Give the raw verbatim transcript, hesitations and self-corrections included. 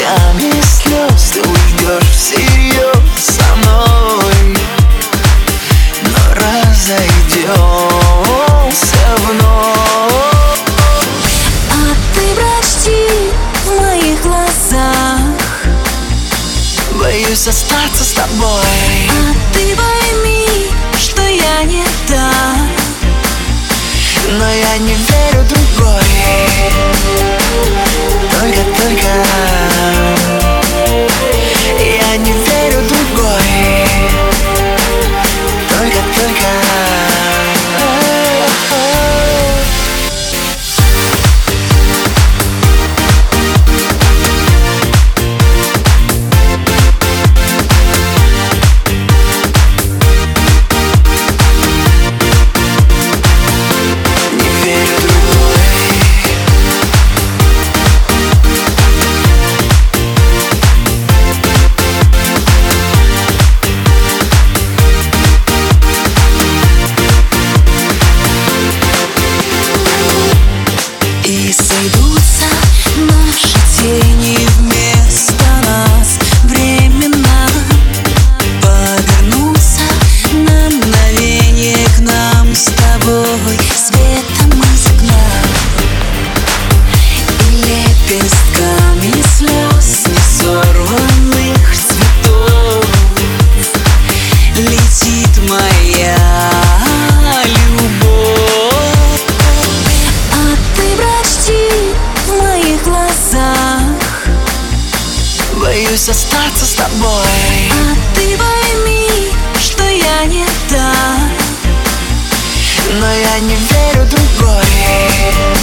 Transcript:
брызгами слез ты уйдешь всерьез со мной, но разойдемся вновь. А ты прочти в моих глазах, боюсь остаться с тобой. а ты пойми, что я не та, но я не верю другой. Только-только я не верю другой. Только-только и сойдутся наши тени вместо нас временно, повернутся на мгновение к нам с тобой светом из окна и лепестками слез несорванных цветов летит моя любовь. А ты прочти в моих глазах, боюсь остаться с тобой. а ты пойми, что я не та, но я не верю другой.